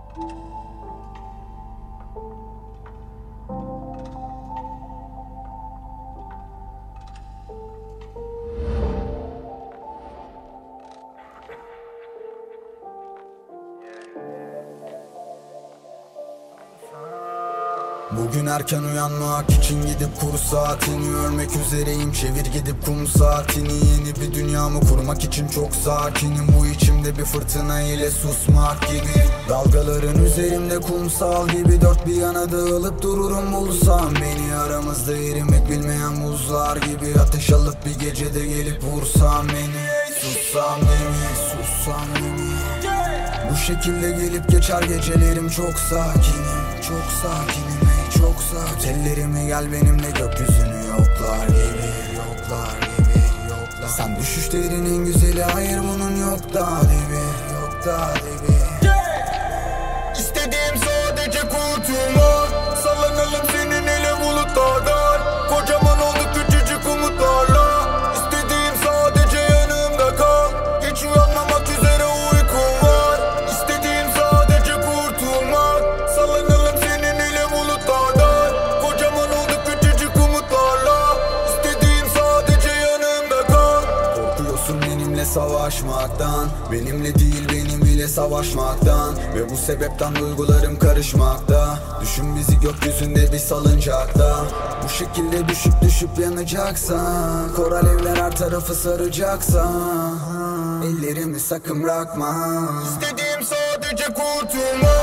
Bugün erken uyanmak için gidip kuru saatini örmek üzereyim. Çevir gidip kum saatini. Yeni bir dünyamı kurmak için çok sakinim. Bu içimde bir fırtına ile susmak gibi. Dalgaların üzerimde kumsal gibi. Dört bir yana dağılıp dururum bulsam beni. Aramızda erimek bilmeyen buzlar gibi. Ateş alıp bir gecede gelip vursam beni. Sussam beni, sussam beni. Bu şekilde gelip geçer gecelerim, çok sakinim. Çok sakinim, ey çok sakin. Ellerime gel benimle gökyüzünü yoklar gibi. Yoklar gibi, yoklar. Sen düşüşlerin en güzeli, hayır bunun yok daha dibi. Yok daha dibi. İstediğim sadece kurtulmak. Sallanalım seninle bulutlardan. Kocaman olduk küçücük umutlarla. İstediğim sadece yanımda kal. Hiç uyanmamak üzere uykum var. İstediğim sadece kurtulmak. Sallanalım seninle bulutlardan. Kocaman olduk küçücük umutlarla. İstediğim sadece yanımda kal. Korkuyorsun benimle savaşmaktan. Benimle değil benim ile savaşmaktan. Ve bu sebepten duygularım karışmakta. Düşün bizi gökyüzünde bir salıncakta. Bu şekilde düşüp yanacaksan. Koral evler her tarafı saracaksan. Ellerimi sakın bırakma. İstediğim sadece kurtulmak.